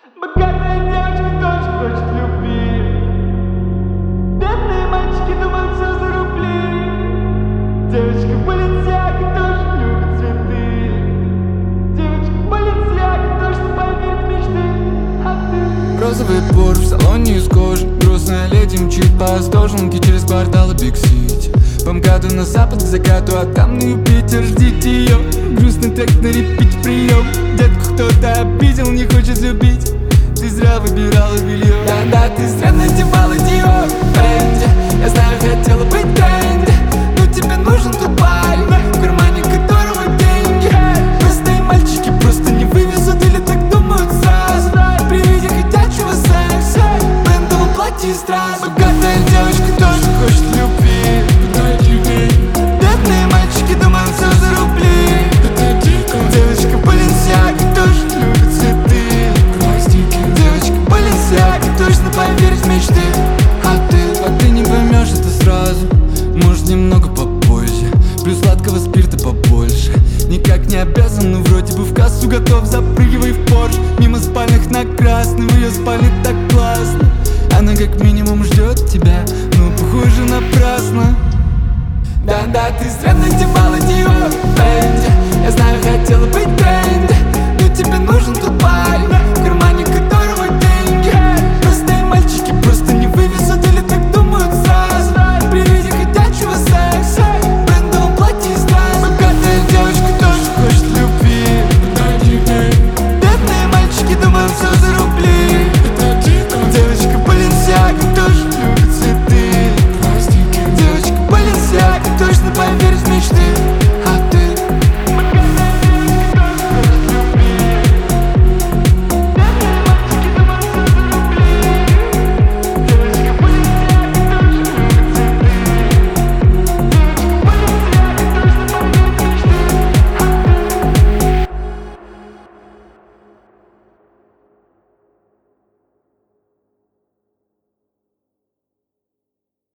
Богатая девочка тоже хочет любви. Бедные мальчики думают все за рубли. Девочка Баленсиага тоже любит цветы. Девочка Баленсиага точно поверит в мечты. А ты? Розовый Порш в салоне из кожи. Грустная леди мчит по Остоженке через кварталы Биг-Сити. По МКАДу на запад к закату, а там на Юпитер. Ждите ее, грустный трек на репите прием. Детку кто-то обидел, не хочет любить. Ты зря выбирала белье. Да-да, ты зря надевала Диор Фэнди. Я знаю, хотела быть тренди, но тебе нужен тот парень, в кармане которого деньги. Простые мальчики просто не вывезут или так думают сразу. При виде хотячего секса, в брендовом платье и страз. Богатая девочка тоже хочет любви. Бедные мальчики думают все за рубли. Девочка Баленсиага тоже любит цветы. Девочка Баленсиага точно поверит в мечты. А ты не поймешь это сразу, может немного попозже. Плюс сладкого спирта побольше. Никак не обязан, но вроде бы в кассу готов. Запрыгивай в Порш, мимо спальных на красный. В ее спальне так классно. Она как минимум ждет тебя, но похоже напрасно. Да-да, ты зря